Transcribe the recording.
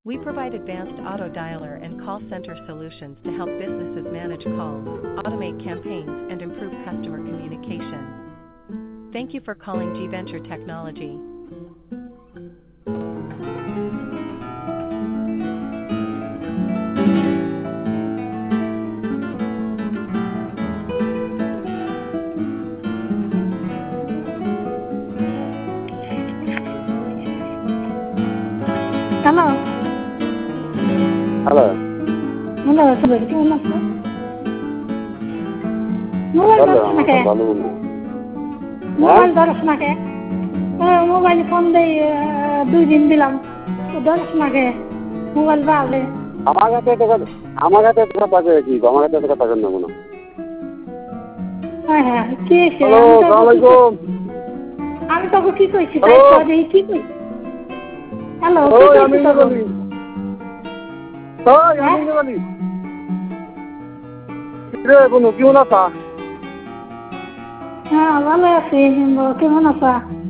We provide advanced auto dialer and call center solutions to help businesses manage calls, automate campaigns, and improve customer communication. Thank you for calling G Venture Technology. Hello. Hello. Hello, sir. কেমন আছো? Mobile Hello, ধরছ না কে? ভালো বন্ধু। Mobile ধরছ না কে? Mobile phone দেই 2 দিন দিলাম। তো ধরছ না কে? মোবাইল বাজে। আমার কাছে তো টাকা কি আমার কাছে তো টাকা নেব না। হ্যাঁ হ্যাঁ, কি হইছে? হ্যালো, আসসালামু আলাইকুম। আমি তোকে কি কইছি? হ্যালো। তাই কি কইছি? হ্যালো, কি ওই কইছি আমি তোকে? বলি। ওই আমি বলি। রে বন্ধু কেমন আছো? হ্যাঁ, ভালো আছি। কেমন আছো?